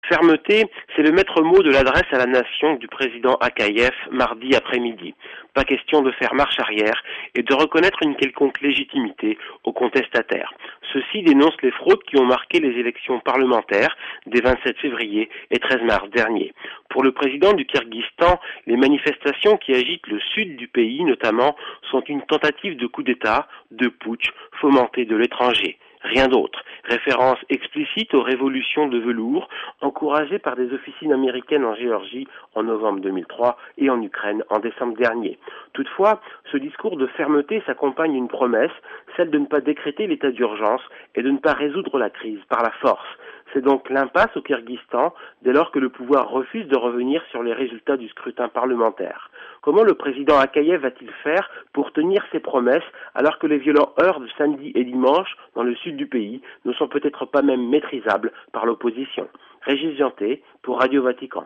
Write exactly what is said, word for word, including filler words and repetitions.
Fermeté, c'est le maître mot de l'adresse à la nation du président Akaïev mardi après-midi. Pas question de faire marche arrière et de reconnaître une quelconque légitimité aux contestataires. Ceux-ci dénoncent les fraudes qui ont marqué les élections parlementaires des vingt-sept février et treize mars dernier. Pour le président du Kirghizistan, les manifestations qui agitent le sud du pays notamment sont une tentative de coup d'État, de putsch, fomenté de l'étranger. Rien d'autre. Référence explicite aux révolutions de velours encouragées par des officines américaines en Géorgie en novembre deux mille trois et en Ukraine en décembre dernier. Toutefois, ce discours de fermeté s'accompagne d'une promesse, celle de ne pas décréter l'état d'urgence et de ne pas résoudre la crise par la force. C'est donc l'impasse au Kirghizistan dès lors que le pouvoir refuse de revenir sur les résultats du scrutin parlementaire. Comment le président Akaïev va-t-il faire pour tenir ses promesses alors que les violents heurts de samedi et dimanche dans le sud du pays ne sont peut-être pas même maîtrisables par l'opposition? Régis Janté pour Radio Vatican.